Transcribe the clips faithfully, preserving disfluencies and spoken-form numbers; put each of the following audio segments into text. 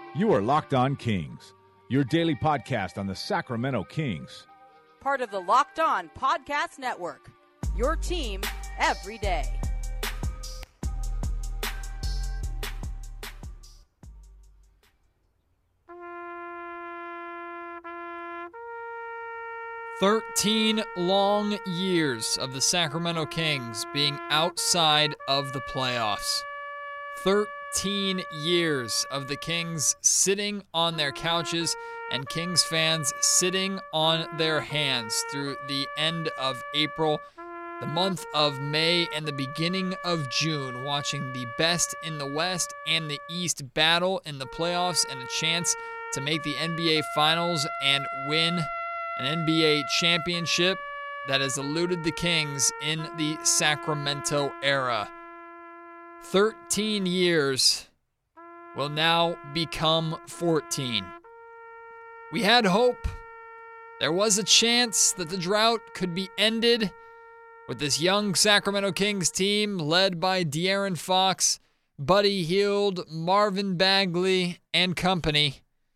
You are Locked On Kings, your daily podcast on the Sacramento Kings. Part of the Locked On Podcast Network, your team every day. Thirteen long years of the Sacramento Kings being outside of the playoffs. Thirteen years of the Kings sitting on their couches and Kings fans sitting on their hands through the end of April, the month of May, and the beginning of June, watching the best in the West and the East battle in the playoffs and a chance to make the N B A Finals and win an N B A championship that has eluded the Kings in the Sacramento era. thirteen years will now become fourteen. We had hope. There was a chance that the drought could be ended with this young Sacramento Kings team led by De'Aaron Fox, Buddy Hield, Marvin Bagley, and company.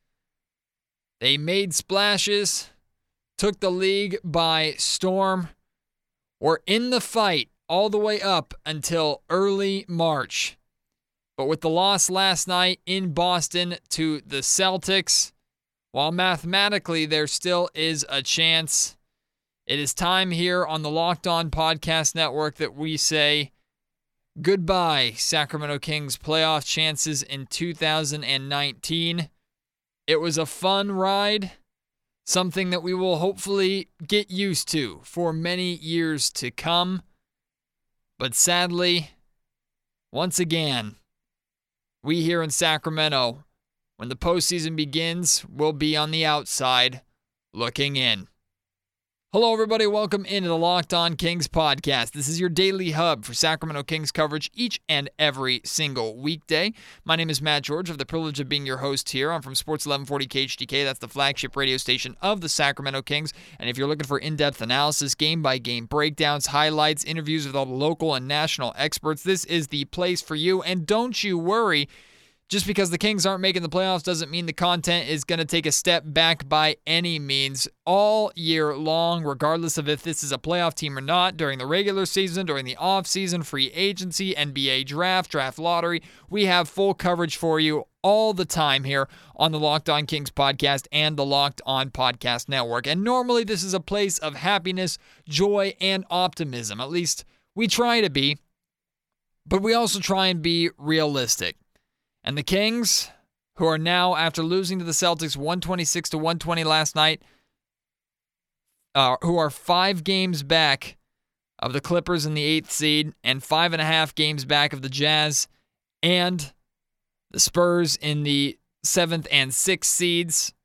They made splashes, took the league by storm, were in the fight all the way up until early March. But with the loss last night in Boston to the Celtics, while mathematically there still is a chance, it is time here on the Locked On Podcast Network that we say goodbye, Sacramento Kings playoff chances in two thousand nineteen. It was a fun ride, something that we will hopefully get used to for many years to come. But sadly, once again, we here in Sacramento, when the postseason begins, will be on the outside looking in. Hello, everybody. Welcome into the Locked On Kings podcast. This is your daily hub for Sacramento Kings coverage each and every single weekday. My name is Matt George. I have the privilege of being your host here. I'm from Sports eleven forty K H T K. That's the flagship radio station of the Sacramento Kings. And if you're looking for in-depth analysis, game-by-game breakdowns, highlights, interviews with all the local and national experts, this is the place for you. And don't you worry, just because the Kings aren't making the playoffs doesn't mean the content is going to take a step back by any means. All year long, regardless of if this is a playoff team or not, during the regular season, during the offseason, free agency, N B A draft, draft lottery, we have full coverage for you all the time here on the Locked On Kings podcast and the Locked On Podcast Network. And normally this is a place of happiness, joy, and optimism. At least we try to be, but we also try and be realistic. And the Kings, who are now, after losing to the Celtics one twenty-six to one twenty last night, uh, who are five games back of the Clippers in the eighth seed and five and a half games back of the Jazz and the Spurs in the seventh and sixth seeds,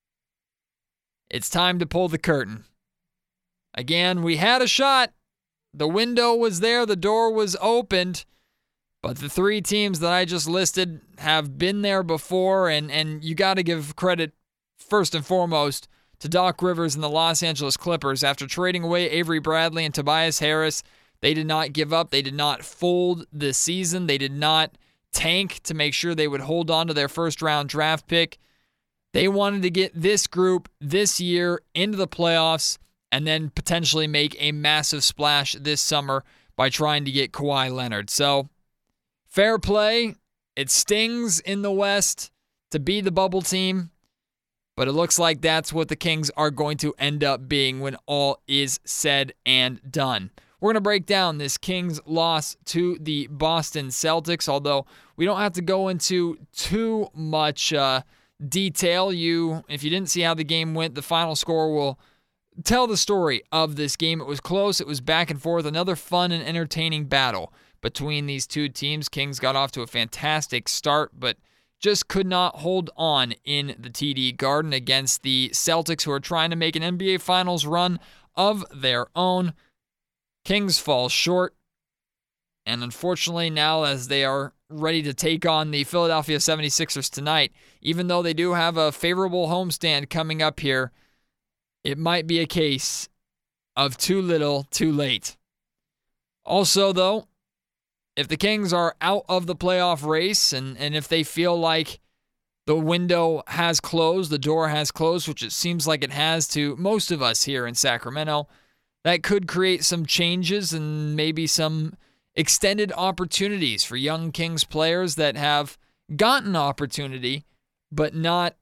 it's time to pull the curtain. Again, we had a shot. The window was there. The door was opened. But the three teams that I just listed have been there before, and, and you got to give credit first and foremost to Doc Rivers and the Los Angeles Clippers. After trading away Avery Bradley and Tobias Harris, they did not give up. They did not fold this season. They did not tank to make sure they would hold on to their first-round draft pick. They wanted to get this group this year into the playoffs and then potentially make a massive splash this summer by trying to get Kawhi Leonard. So, fair play. It stings in the West to be the bubble team, but it looks like that's what the Kings are going to end up being when all is said and done. We're going to break down this Kings loss to the Boston Celtics, although we don't have to go into too much uh, detail. You, if you didn't see how the game went, the final score will tell the story of this game. It was close. It was back and forth. Another fun and entertaining battle between these two teams. Kings got off to a fantastic start, but just could not hold on in the T D Garden against the Celtics, who are trying to make an N B A Finals run of their own. Kings fall short, and unfortunately now, as they are ready to take on the Philadelphia seventy-sixers tonight, even though they do have a favorable homestand coming up here, it might be a case of too little, too late. Also, though, if the Kings are out of the playoff race and, and if they feel like The window has closed, the door has closed, which it seems like it has to most of us here in Sacramento. That could create some changes and maybe some extended opportunities for young Kings players that have gotten opportunity, but not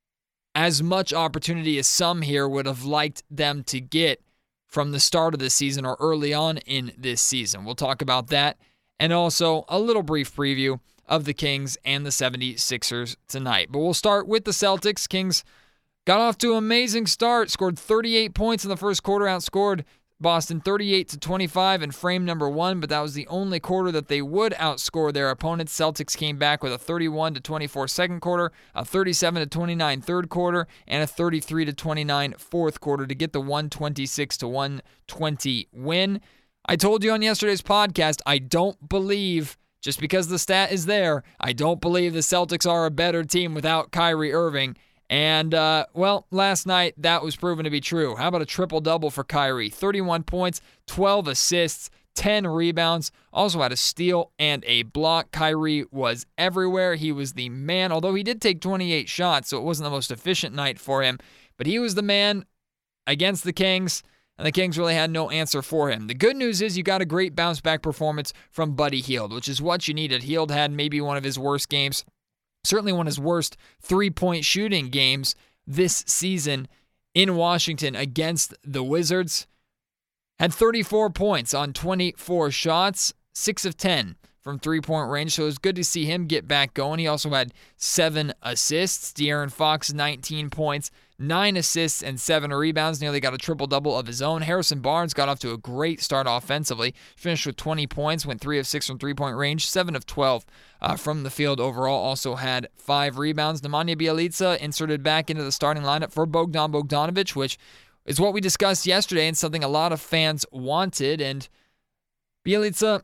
as much opportunity as some here would have liked them to get from the start of the season or early on in this season. We'll talk about that and also a little brief preview of the Kings and the seventy-sixers tonight. But we'll start with the Celtics. Kings got off to an amazing start, scored thirty-eight points in the first quarter, outscored Boston thirty-eight to twenty-five in frame number one, but that was the only quarter that they would outscore their opponents. Celtics came back with a thirty-one to twenty-four second quarter, a thirty-seven to twenty-nine third quarter, and a thirty-three to twenty-nine fourth quarter to get the one twenty-six to one twenty win. I told you on yesterday's podcast, I don't believe, just because the stat is there, I don't believe the Celtics are a better team without Kyrie Irving. And, uh, well, last night that was proven to be true. How about a triple-double for Kyrie? thirty-one points, twelve assists, ten rebounds, also had a steal and a block. Kyrie was everywhere. He was the man, although he did take twenty-eight shots, so it wasn't the most efficient night for him. But he was the man against the Kings, and the Kings really had no answer for him. The good news is you got a great bounce-back performance from Buddy Hield, which is what you needed. Hield had maybe one of his worst games, certainly one of his worst three-point shooting games this season in Washington against the Wizards. Had thirty-four points on twenty-four shots, six of ten from three-point range, so it was good to see him get back going. He also had seven assists. De'Aaron Fox, nineteen points, nine assists, and seven rebounds. Nearly got a triple-double of his own. Harrison Barnes got off to a great start offensively. Finished with twenty points, went three of six from three-point range, seven of twelve uh, from the field overall. Also had five rebounds. Nemanja Bjelica inserted back into the starting lineup for Bogdan Bogdanovic, which is what we discussed yesterday and something a lot of fans wanted. And Bjelica,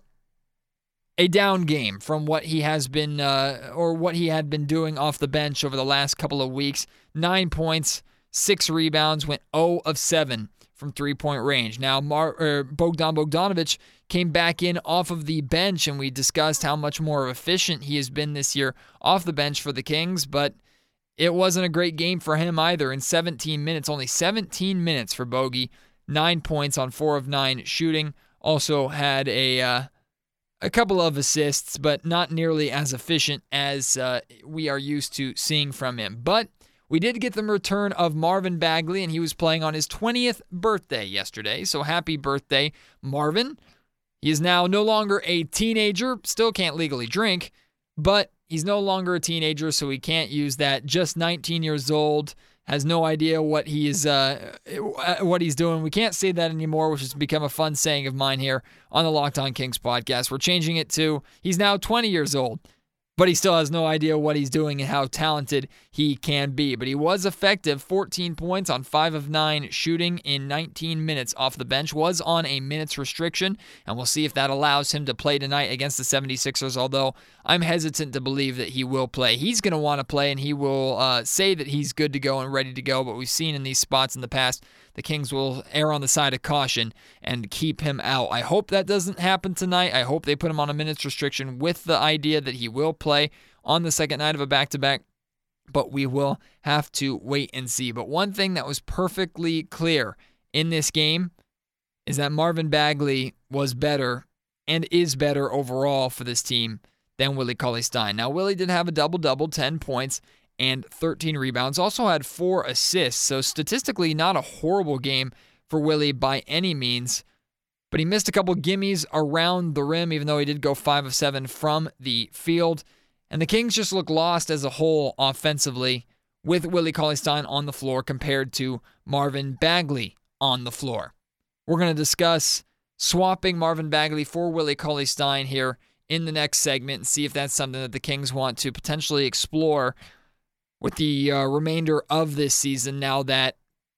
a down game from what he has been, uh, or what he had been doing off the bench over the last couple of weeks. Nine points, six rebounds, went zero of seven from three-point range. Now, Mar- er, Bogdan Bogdanovic came back in off of the bench, and we discussed how much more efficient he has been this year off the bench for the Kings, but it wasn't a great game for him either. In seventeen minutes, only seventeen minutes for Bogey, nine points on four of nine shooting. Also had a uh, a couple of assists, but not nearly as efficient as uh, we are used to seeing from him. But we did get the return of Marvin Bagley, and he was playing on his twentieth birthday yesterday. So happy birthday, Marvin. He is now no longer a teenager, still can't legally drink, but he's no longer a teenager, so he can't use that just nineteen years old, has no idea what he's uh, what he's doing. We can't say that anymore, which has become a fun saying of mine here on the Locked On Kings podcast. We're changing it to he's now twenty years old, but he still has no idea what he's doing and how talented he can be. But he was effective, fourteen points on five of nine shooting in nineteen minutes off the bench, was on a minutes restriction, and we'll see if that allows him to play tonight against the seventy-sixers, although I'm hesitant to believe that he will play. He's going to want to play, and he will uh, say that he's good to go and ready to go, but we've seen in these spots in the past, the Kings will err on the side of caution and keep him out. I hope that doesn't happen tonight. I hope they put him on a minutes restriction with the idea that he will play on the second night of a back-to-back, but we will have to wait and see. But one thing that was perfectly clear in this game is that Marvin Bagley was better and is better overall for this team than Willie Cauley-Stein. Now, Willie did have a double-double, ten points and thirteen rebounds. Also had four assists, so statistically not a horrible game for Willie by any means. But he missed a couple gimmies around the rim, even though he did go five of seven from the field. And the Kings just look lost as a whole offensively with Willie Cauley-Stein on the floor compared to Marvin Bagley on the floor. We're going to discuss swapping Marvin Bagley for Willie Cauley-Stein here in the next segment and see if that's something that the Kings want to potentially explore with the uh, remainder of this season, now that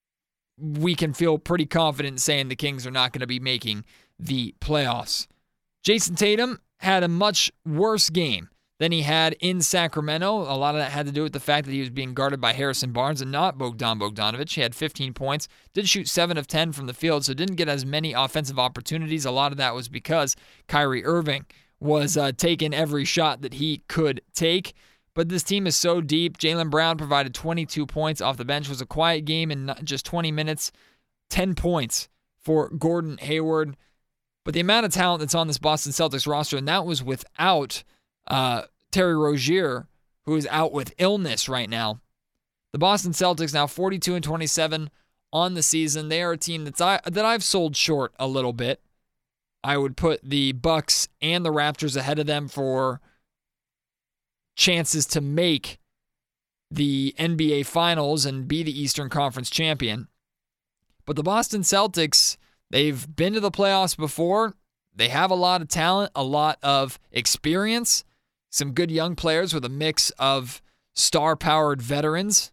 we can feel pretty confident saying the Kings are not going to be making the playoffs. Jason Tatum had a much worse game than he had in Sacramento. A lot of that had to do with the fact that he was being guarded by Harrison Barnes and not Bogdan Bogdanovic. He had fifteen points, did shoot seven of ten from the field, so didn't get as many offensive opportunities. A lot of that was because Kyrie Irving was uh, taking every shot that he could take. but this team is so deep. Jaylen Brown provided twenty-two points off the bench. It was a quiet game in just twenty minutes. ten points for Gordon Hayward. But the amount of talent that's on this Boston Celtics roster, and that was without uh, Terry Rozier, who is out with illness right now. The Boston Celtics now forty-two and twenty-seven on the season. They are a team that's I, that I've sold short a little bit. I would put the Bucks and the Raptors ahead of them for chances to make the N B A Finals and be the Eastern Conference champion. But the Boston Celtics, they've been to the playoffs before. They have a lot of talent, a lot of experience, some good young players with a mix of star-powered veterans.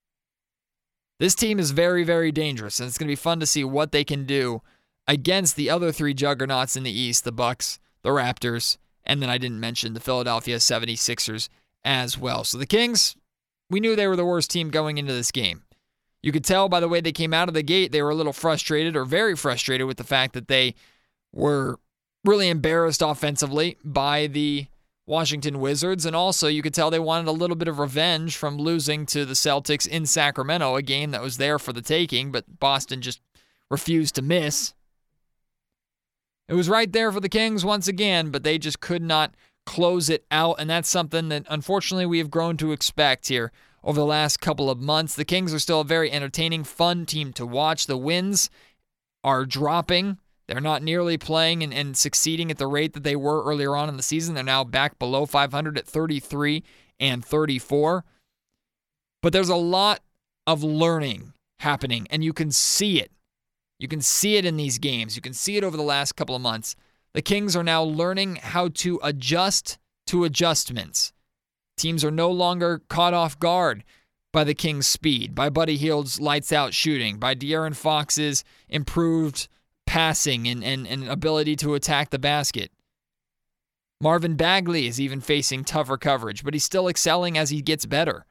This team is very, very dangerous, and it's going to be fun to see what they can do against the other three juggernauts in the East, the Bucks, the Raptors, and then I didn't mention the Philadelphia seventy-sixers as well. So the Kings, we knew they were the worst team going into this game. You could tell by the way they came out of the gate, they were a little frustrated or very frustrated with the fact that they were really embarrassed offensively by the Washington Wizards, and also you could tell they wanted a little bit of revenge from losing to the Celtics in Sacramento, a game that was there for the taking, but Boston just refused to miss. It was right there for the Kings once again, but they just could not close it out, and that's something that unfortunately we have grown to expect here over the last couple of months. The Kings are still a very entertaining, fun team to watch. The wins are dropping. They're not nearly playing and, and succeeding at the rate that they were earlier on in the season. They're now back below five hundred at thirty-three and thirty-four. But there's a lot of learning happening, and you can see it. You can see it in these games. You can see it over the last couple of months. The Kings are now learning how to adjust to adjustments. Teams are no longer caught off guard by the Kings' speed, by Buddy Hield's lights-out shooting, by De'Aaron Fox's improved passing and, and, and ability to attack the basket. Marvin Bagley is even facing tougher coverage, but he's still excelling as he gets better.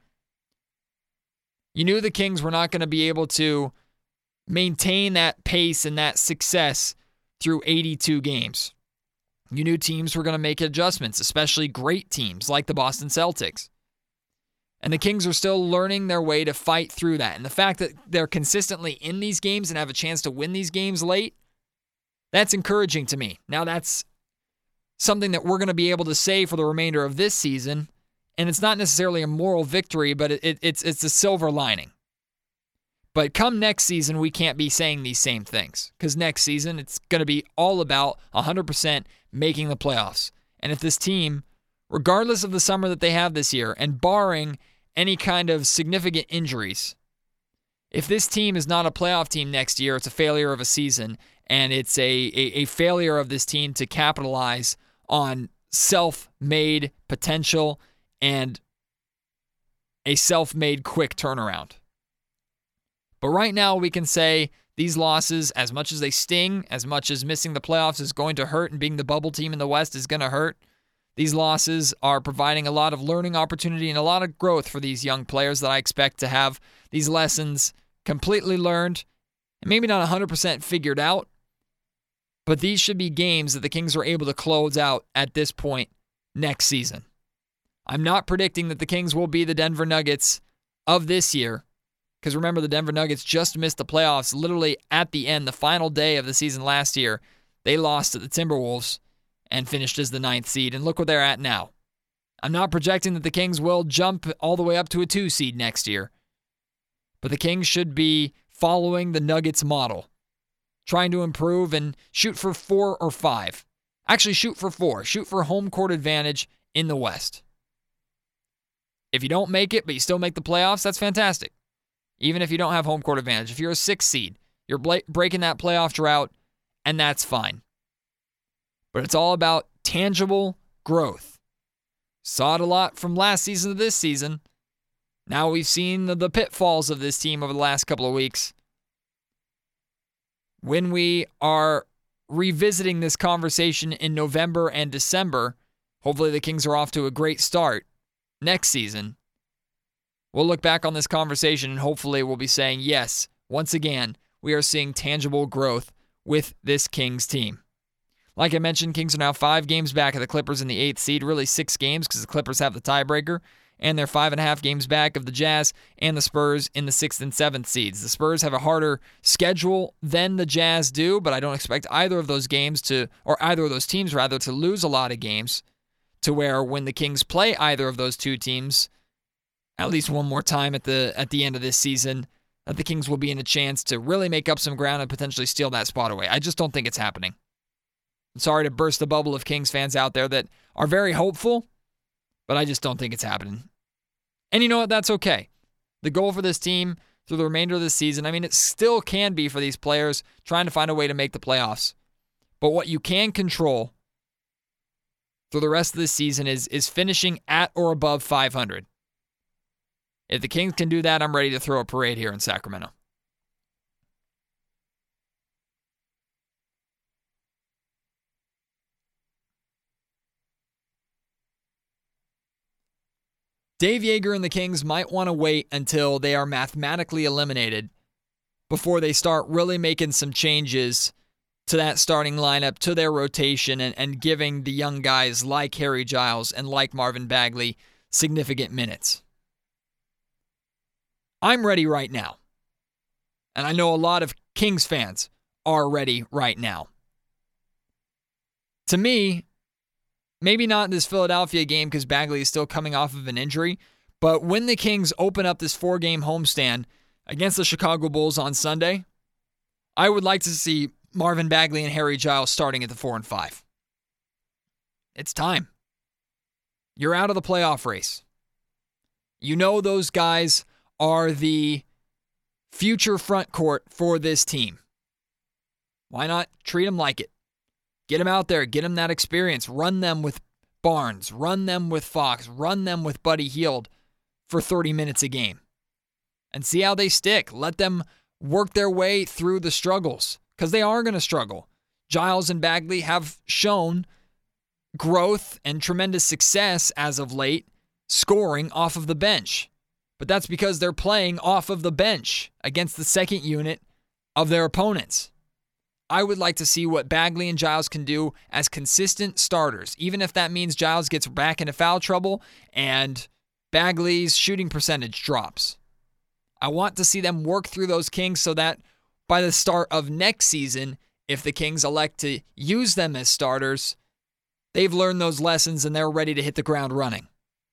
You knew the Kings were not going to be able to maintain that pace and that success through eighty-two games. You knew teams were going to make adjustments, especially great teams like the Boston Celtics. And the Kings are still learning their way to fight through that. And the fact that they're consistently in these games and have a chance to win these games late, that's encouraging to me. Now that's something that we're going to be able to say for the remainder of this season. And it's not necessarily a moral victory, but it, it, it's it's a silver lining. But come next season, we can't be saying these same things. Because next season, it's going to be all about one hundred percent making the playoffs. And if this team, regardless of the summer that they have this year, and barring any kind of significant injuries, if this team is not a playoff team next year, it's a failure of a season, and it's a, a, a failure of this team to capitalize on self-made potential and a self-made quick turnaround. But right now we can say these losses, as much as they sting, as much as missing the playoffs is going to hurt and being the bubble team in the West is going to hurt, these losses are providing a lot of learning opportunity and a lot of growth for these young players that I expect to have these lessons completely learned and maybe not one hundred percent figured out. But these should be games that the Kings are able to close out at this point next season. I'm not predicting that the Kings will be the Denver Nuggets of this year. Because remember, the Denver Nuggets just missed the playoffs literally at the end, the final day of the season last year. They lost to the Timberwolves and finished as the ninth seed. And look where they're at now. I'm not projecting that the Kings will jump all the way up to a two seed next year. But the Kings should be following the Nuggets model. Trying to improve and shoot for four or five. Actually, shoot for four. Shoot for home court advantage in the West. If you don't make it, but you still make the playoffs, that's fantastic. Even if you don't have home court advantage. If you're a six seed, you're bla- breaking that playoff drought, and that's fine. But it's all about tangible growth. Saw it a lot from last season to this season. Now we've seen the, the pitfalls of this team over the last couple of weeks. When we are revisiting this conversation in November and December, hopefully the Kings are off to a great start next season. We'll look back on this conversation and hopefully we'll be saying, yes, once again, we are seeing tangible growth with this Kings team. Like I mentioned, Kings are now five games back of the Clippers in the eighth seed, really six games because the Clippers have the tiebreaker, and they're five and a half games back of the Jazz and the Spurs in the sixth and seventh seeds. The Spurs have a harder schedule than the Jazz do, but I don't expect either of those games to, or either of those teams rather, to lose a lot of games, to where when the Kings play either of those two teams at least one more time at the at the end of this season, that the Kings will be in a chance to really make up some ground and potentially steal that spot away. I just don't think it's happening. I'm sorry to burst the bubble of Kings fans out there that are very hopeful, but I just don't think it's happening. And you know what? That's okay. The goal for this team through the remainder of the season, I mean, it still can be for these players trying to find a way to make the playoffs. But what you can control through the rest of the season is, is finishing at or above five hundred. If the Kings can do that, I'm ready to throw a parade here in Sacramento. Dave Joerger and the Kings might want to wait until they are mathematically eliminated before they start really making some changes to that starting lineup, to their rotation, and, and giving the young guys like Harry Giles and like Marvin Bagley significant minutes. I'm ready right now. And I know a lot of Kings fans are ready right now. To me, maybe not in this Philadelphia game because Bagley is still coming off of an injury, but when the Kings open up this four-game homestand against the Chicago Bulls on Sunday, I would like to see Marvin Bagley and Harry Giles starting at the four and five. It's time. You're out of the playoff race. You know those guys are the future front court for this team. Why not treat them like it? Get them out there. Get them that experience. Run them with Barnes. Run them with Fox. Run them with Buddy Hield for thirty minutes a game. And see how they stick. Let them work their way through the struggles, because they are going to struggle. Giles and Bagley have shown growth and tremendous success as of late, scoring off of the bench. But that's because they're playing off of the bench against the second unit of their opponents. I would like to see what Bagley and Giles can do as consistent starters, even if that means Giles gets back into foul trouble and Bagley's shooting percentage drops. I want to see them work through those Kings so that by the start of next season, if the Kings elect to use them as starters, they've learned those lessons and they're ready to hit the ground running.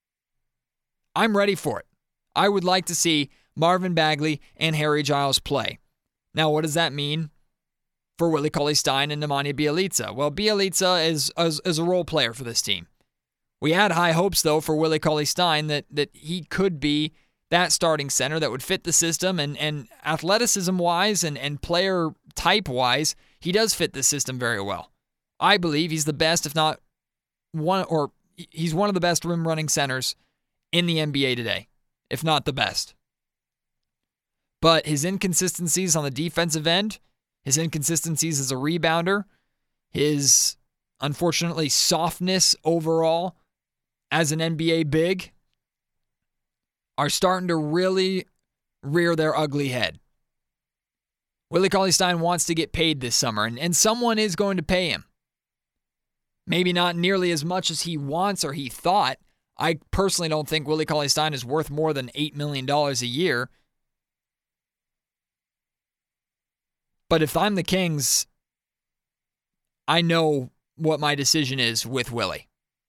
I'm ready for it. I would like to see Marvin Bagley and Harry Giles play. Now, what does that mean for Willie Cauley-Stein and Nemanja Bjelica? Well, Bjelica is, is, is a role player for this team. We had high hopes, though, for Willie Cauley-Stein that, that he could be that starting center that would fit the system, and, and athleticism-wise and, and player type-wise, he does fit the system very well. I believe he's the best, if not one, or he's one of the best rim-running centers in the N B A today, if not the best. But his inconsistencies on the defensive end, his inconsistencies as a rebounder, his, unfortunately, softness overall as an N B A big are starting to really rear their ugly head. Willie Cauley-Stein wants to get paid this summer, and, and someone is going to pay him. Maybe not nearly as much as he wants or he thought. I personally don't think Willie Cauley-Stein is worth more than eight million dollars a year. But if I'm the Kings, I know what my decision is with Willie.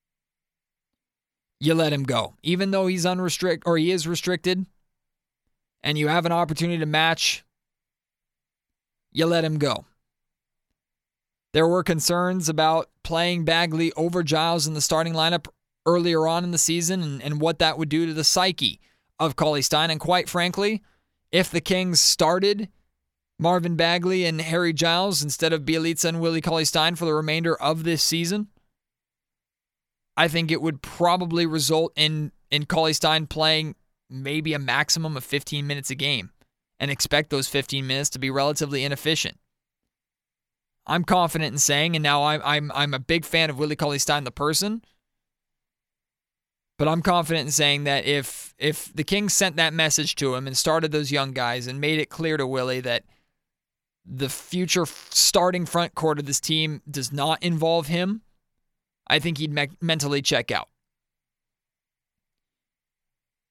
You let him go. Even though he's unrestricted, or he is restricted, and you have an opportunity to match, you let him go. There were concerns about playing Bagley over Giles in the starting lineup earlier on in the season and, and what that would do to the psyche of Cauley-Stein. And quite frankly, if the Kings started Marvin Bagley and Harry Giles instead of Bjelica and Willie Cauley-Stein for the remainder of this season, I think it would probably result in, in Cauley-Stein playing maybe a maximum of fifteen minutes a game, and expect those fifteen minutes to be relatively inefficient. I'm confident in saying, and now I'm I'm I'm a big fan of Willie Cauley-Stein the person, but I'm confident in saying that if if the Kings sent that message to him and started those young guys and made it clear to Willie that the future starting front court of this team does not involve him, I think he'd me- mentally check out.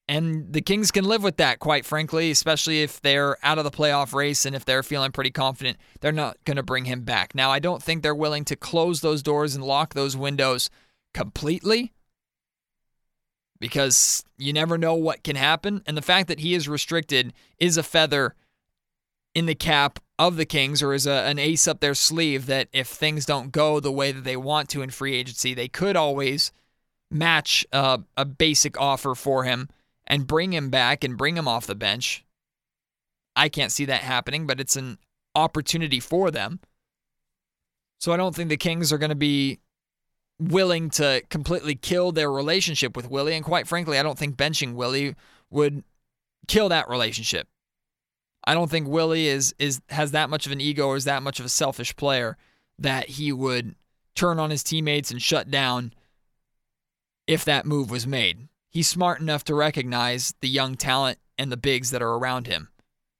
And the Kings can live with that, quite frankly, especially if they're out of the playoff race and if they're feeling pretty confident they're not going to bring him back. Now, I don't think they're willing to close those doors and lock those windows completely because you never know what can happen. And the fact that he is restricted is a feather in the cap of the Kings, or is a, an ace up their sleeve that if things don't go the way that they want to in free agency, they could always match uh, a basic offer for him and bring him back and bring him off the bench. I can't see that happening, but it's an opportunity for them. So I don't think the Kings are going to be willing to completely kill their relationship with Willie, and quite frankly, I don't think benching Willie would kill that relationship. I don't think Willie is is has that much of an ego or is that much of a selfish player that he would turn on his teammates and shut down if that move was made. He's smart enough to recognize the young talent and the bigs that are around him.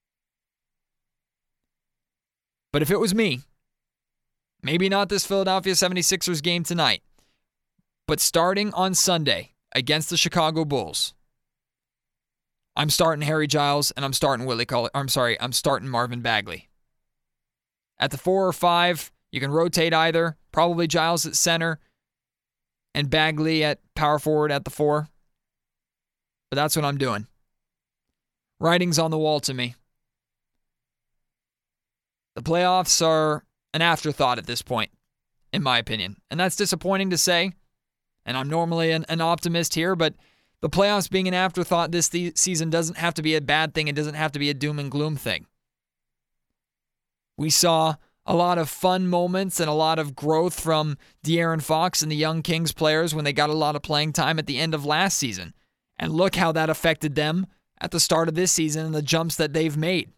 But if it was me, maybe not this Philadelphia seventy-sixers game tonight, but starting on Sunday against the Chicago Bulls, I'm starting Harry Giles and I'm starting Willie Cauley. I'm sorry, I'm starting Marvin Bagley. At the four or five, you can rotate either. Probably Giles at center and Bagley at power forward at the four. But that's what I'm doing. Writing's on the wall to me. The playoffs are an afterthought at this point, in my opinion. And that's disappointing to say. And I'm normally an, an optimist here, but the playoffs being an afterthought this th- season doesn't have to be a bad thing. It doesn't have to be a doom and gloom thing. We saw a lot of fun moments and a lot of growth from De'Aaron Fox and the young Kings players when they got a lot of playing time at the end of last season. And look how that affected them at the start of this season and the jumps that they've made.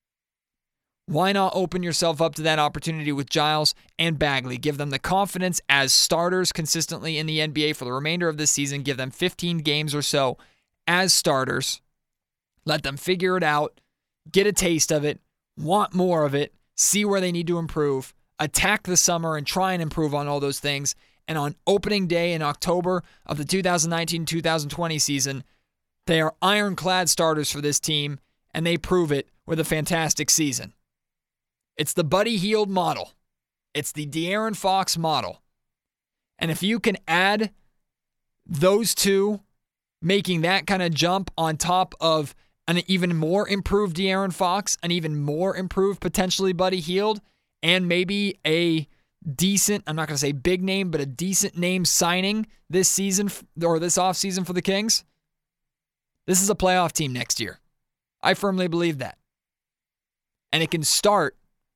Why not open yourself up to that opportunity with Giles and Bagley? Give them the confidence as starters consistently in the N B A for the remainder of this season. Give them fifteen games or so as starters. Let them figure it out, get a taste of it, want more of it, see where they need to improve, attack the summer and try and improve on all those things. And on opening day in October of the two thousand nineteen two thousand twenty season, they are ironclad starters for this team, and they prove it with a fantastic season. It's the Buddy Hield model. It's the De'Aaron Fox model. And if you can add those two, making that kind of jump on top of an even more improved De'Aaron Fox, an even more improved potentially Buddy Hield, and maybe a decent, I'm not going to say big name, but a decent name signing this season or this offseason for the Kings, this is a playoff team next year. I firmly believe that. And it can start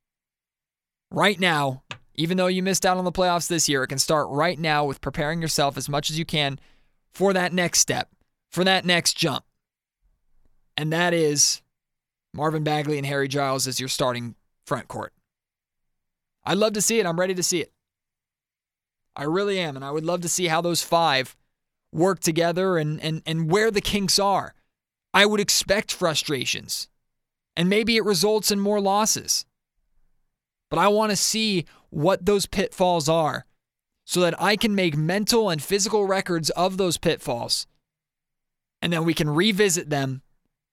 right now, even though you missed out on the playoffs this year, it can start right now with preparing yourself as much as you can for that next step, for that next jump. And that is Marvin Bagley and Harry Giles as your starting front court. I'd love to see it. I'm ready to see it. I really am. And I would love to see how those five work together and, and, and where the kinks are. I would expect frustrations. And maybe it results in more losses. But I want to see what those pitfalls are so that I can make mental and physical records of those pitfalls. And then we can revisit them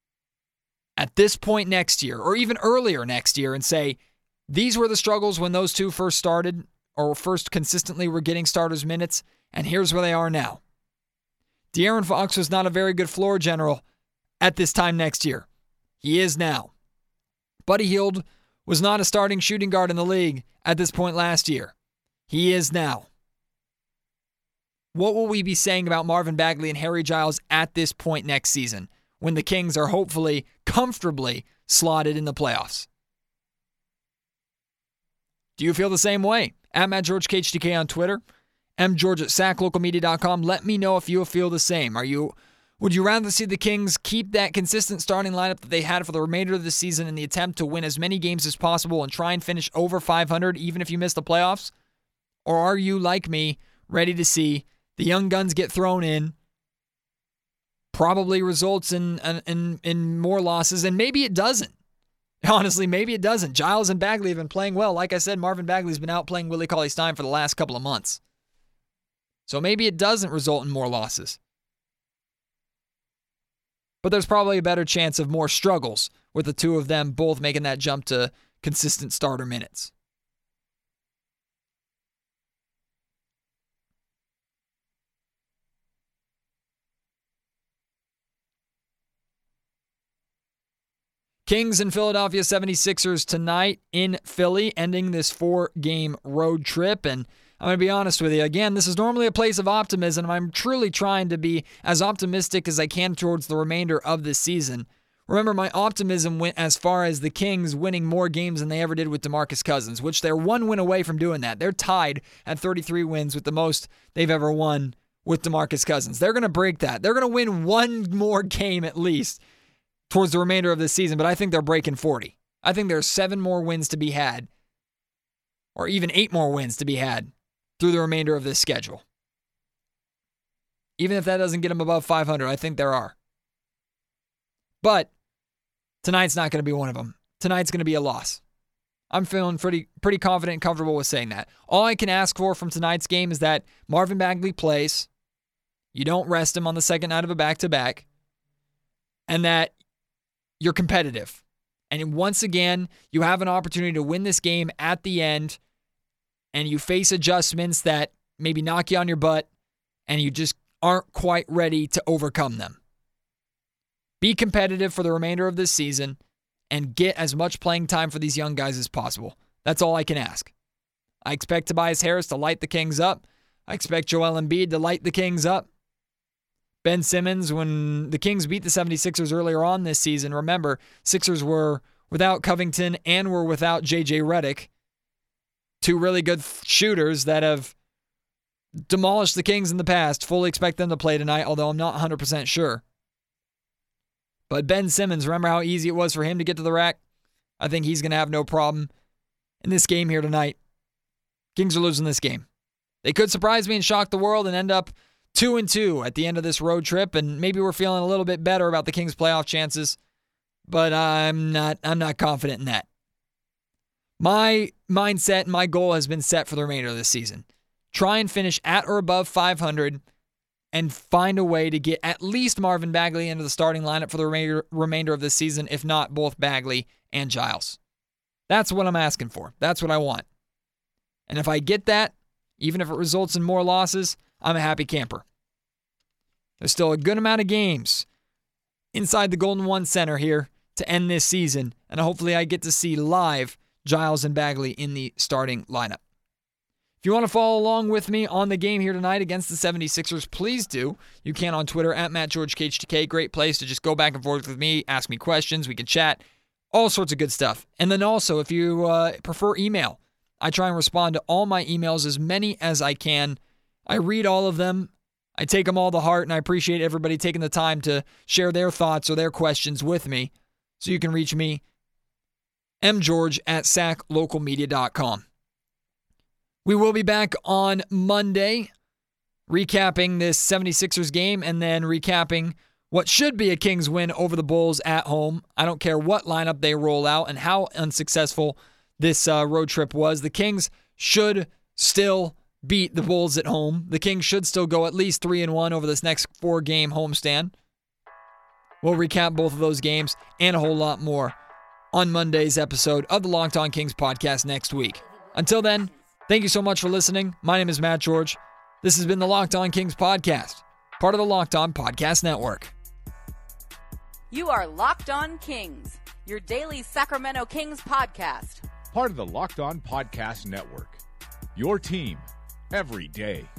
at this point next year or even earlier next year and say, these were the struggles when those two first started or first consistently were getting starters minutes, and here's where they are now. De'Aaron Fox was not a very good floor general at this time next year. He is now. Buddy Hield was not a starting shooting guard in the league at this point last year. He is now. What will we be saying about Marvin Bagley and Harry Giles at this point next season when the Kings are hopefully comfortably slotted in the playoffs? Do you feel the same way? At Matt George K H D K on Twitter, m george at sac local media dot com. Let me know if you feel the same. Are you? Would you rather see the Kings keep that consistent starting lineup that they had for the remainder of the season in the attempt to win as many games as possible and try and finish over five hundred even if you miss the playoffs? Or are you, like me, ready to see the young guns get thrown in, probably results in, in, in more losses, and maybe it doesn't. Honestly, maybe it doesn't. Giles and Bagley have been playing well. Like I said, Marvin Bagley's been out playing Willie Cauley-Stein for the last couple of months. So maybe it doesn't result in more losses. But there's probably a better chance of more struggles with the two of them both making that jump to consistent starter minutes. Kings and Philadelphia seventy-sixers tonight in Philly, ending this four-game road trip. And I'm going to be honest with you. Again, this is normally a place of optimism, and I'm truly trying to be as optimistic as I can towards the remainder of this season. Remember, my optimism went as far as the Kings winning more games than they ever did with DeMarcus Cousins, which they're one win away from doing that. They're tied at thirty-three wins with the most they've ever won with DeMarcus Cousins. They're going to break that. They're going to win one more game at least towards the remainder of the season, but I think they're breaking forty. I think there's seven more wins to be had, or even eight more wins to be had through the remainder of this schedule. Even if that doesn't get them above five hundred, I think there are. But tonight's not going to be one of them. Tonight's going to be a loss. I'm feeling pretty pretty confident and comfortable with saying that. All I can ask for from tonight's game is that Marvin Bagley plays, you don't rest him on the second night of a back-to-back, and that you're competitive. And once again, you have an opportunity to win this game at the end, and you face adjustments that maybe knock you on your butt, and you just aren't quite ready to overcome them. Be competitive for the remainder of this season and get as much playing time for these young guys as possible. That's all I can ask. I expect Tobias Harris to light the Kings up. I expect Joel Embiid to light the Kings up. Ben Simmons, when the Kings beat the seventy-sixers earlier on this season, remember, Sixers were without Covington and were without J J Redick, two really good shooters that have demolished the Kings in the past. Fully expect them to play tonight, although I'm not one hundred percent sure. But Ben Simmons, remember how easy it was for him to get to the rack? I think he's going to have no problem in this game here tonight. Kings are losing this game. They could surprise me and shock the world and end up two and two at the end of this road trip, and maybe we're feeling a little bit better about the Kings' playoff chances, but I'm not I'm not confident in that. My mindset and my goal has been set for the remainder of this season. Try and finish at or above five hundred and find a way to get at least Marvin Bagley into the starting lineup for the remainder, remainder of this season, if not both Bagley and Giles. That's what I'm asking for. That's what I want. And if I get that, even if it results in more losses, I'm a happy camper. There's still a good amount of games inside the Golden One Center here to end this season, and hopefully I get to see live Giles and Bagley in the starting lineup. If you want to follow along with me on the game here tonight against the seventy-sixers, please do. You can on Twitter at Matt George K H T K. Great place to just go back and forth with me, ask me questions, we can chat, all sorts of good stuff. And then also, if you uh, prefer email, I try and respond to all my emails, as many as I can. I read all of them. I take them all to heart, and I appreciate everybody taking the time to share their thoughts or their questions with me. So you can reach me, m george at sac local media dot com. We will be back on Monday, recapping this seventy-sixers game and then recapping what should be a Kings win over the Bulls at home. I don't care what lineup they roll out and how unsuccessful this uh, road trip was. The Kings should still beat the Bulls at home. The Kings should still go at least three and one over this next four-game homestand. We'll recap both of those games and a whole lot more on Monday's episode of the Locked On Kings podcast next week. Until then, thank you so much for listening. My name is Matt George. This has been the Locked On Kings podcast, part of the Locked On Podcast Network. You are Locked On Kings, your daily Sacramento Kings podcast. Part of the Locked On Podcast Network. Your team every day.